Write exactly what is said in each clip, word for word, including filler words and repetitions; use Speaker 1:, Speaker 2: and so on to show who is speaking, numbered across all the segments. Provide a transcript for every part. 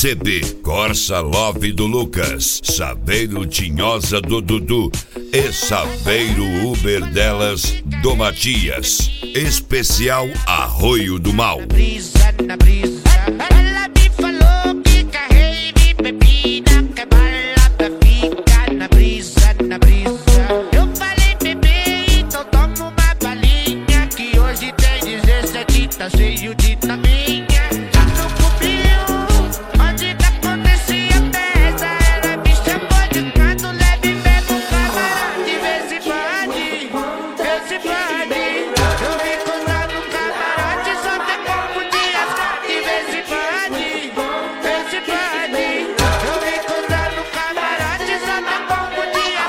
Speaker 1: C D Corsa Love do Lucas, Saveiro Tinhosa do Dudu e Saveiro Uber delas do Matias. Especial Arroio do Mal.
Speaker 2: Na brisa, na brisa, ela me falou que carrei de bebida, que a balada fica na brisa, na brisa. Eu falei, bebê, então toma uma balinha, que hoje tem dezessete, tá cheio de taminha. No cubinho, onde tá acontecia festa, ela me chamou de canto, leve e pega um camarote, vê se pode, vê se pode. Eu vi contar no camarote, só tem pouco dias, e vê se pode, vê se pode. Eu vi contar no camarote, só tem pouco dias.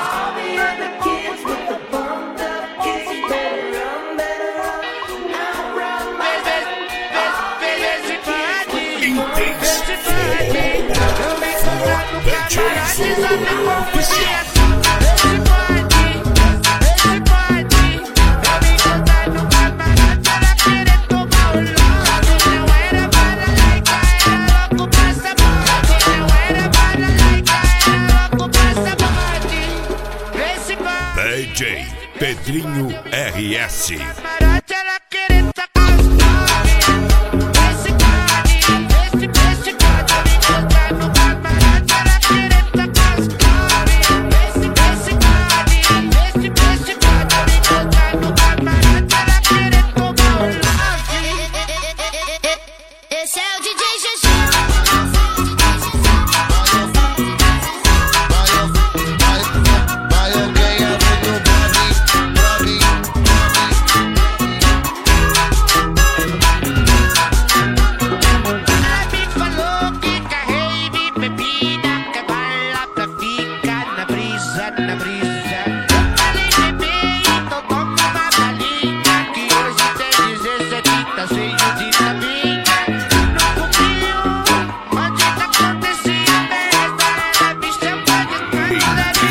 Speaker 1: D J Pedrinho R S.
Speaker 2: Esse é o D J G G. Na brisa, eu falei, bebê, então toma uma balinha, que hoje tem dezessete, tá cheio de taminha. No cubinho, onde tá acontecia festa, ela me chamou de canto, leve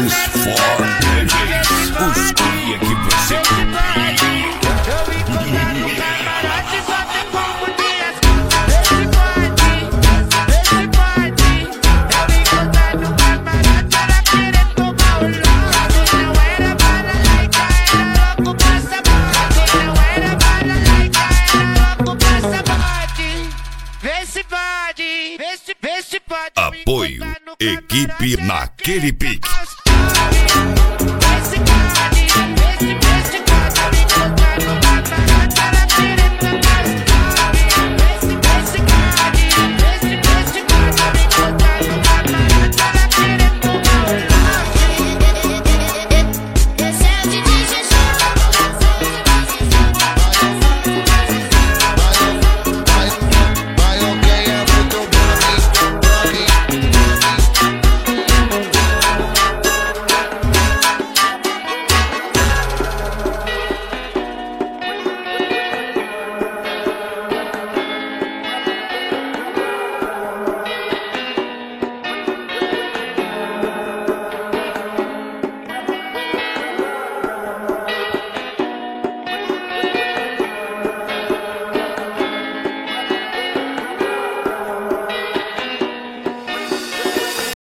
Speaker 1: Os cria que você
Speaker 2: eu vi contar no camarote, só tem pouco dias. Vê se pode, vê se pode. Eu vi contar no camarote, ela querer tomar o lote. Não era bala laica, era louco passaporte. Não era bala laica, era louco passaporte. Vê se pode, vê se, vê se pode.
Speaker 1: Apoio, equipe naquele pique.
Speaker 2: Pique.